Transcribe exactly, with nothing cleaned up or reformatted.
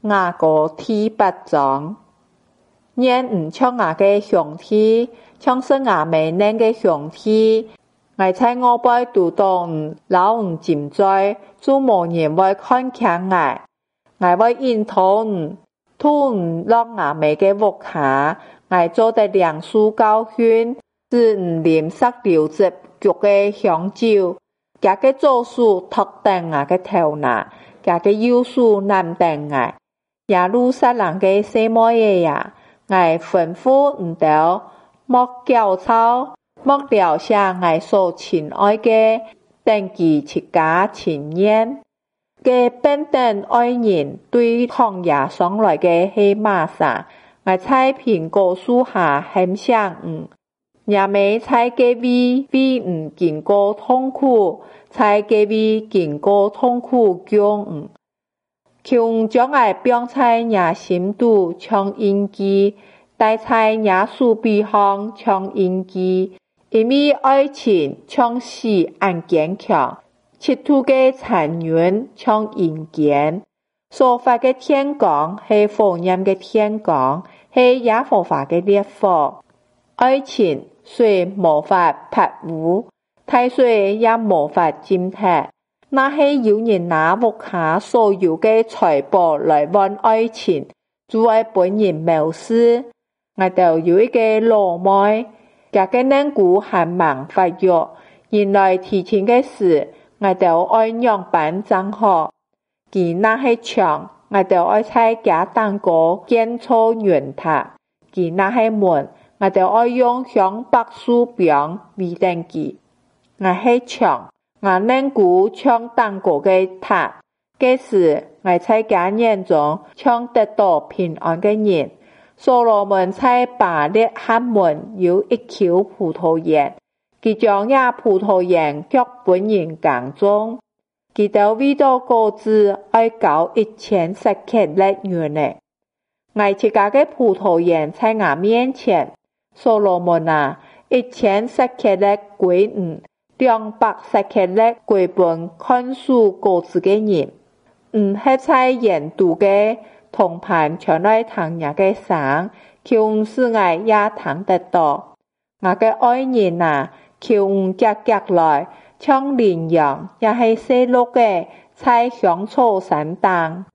牙個天不長。年唔像牙嘅兄弟，像是牙未嫩嘅兄弟，我在我輩讀到唔老唔尖在，就無人會看強我。我會引導唔吐唔落牙未嘅屋下，我做得兩書教訓，是唔啉塞流質腳嘅香酒，加嘅做事托定牙嘅頭拿，加嘅要素難定我。耶路撒冷嘅西摩耶呀，我吩咐唔到，莫攪吵，莫聊下我所親愛嘅，等佢自家親驗。嘅本等愛人對抗耶上來嘅係馬啥，我在蘋果樹下很想唔，也未在嘅位為唔經過痛苦，在嘅位經過痛苦將唔。求將我放在耶心度像印記，帶在耶穌臂上像印記，因為愛情像死安堅強，切土嘅殘忍像陰間，所發嘅天光係火焰嘅天光，係耶和華嘅烈火。愛情雖無法拍污，太水也無法浸脫。那係有人拿屋下所有嘅財寶來換愛情，就愛本人謀私。我就有一個老妹，家嘅能股還忙發育，原來提前嘅事，我就愛樣板正好。佢那係牆，我就愛在家當個建築圓塔。佢那係門，我就愛用香柏樹柄圍定佢。我係牆。我能股像當過嘅塔，這時我在家眼中像得到平安嘅人。所羅門在巴列哈門有一口葡萄園，佢將那葡萄園給本人耕種，佢就為到果子愛交一千舍客勒元呢。我自家嘅葡萄園在我面前，所羅門啊，一千舍客勒歸五。兩百舍客勒歸本看樹果子嘅人，唔係在研讀嘅同伴傳來聽日嘅聲，求使我也聽得到。我嘅愛人啊，求唔夾夾來，像羚羊也係細鹿嘅，在香草山當。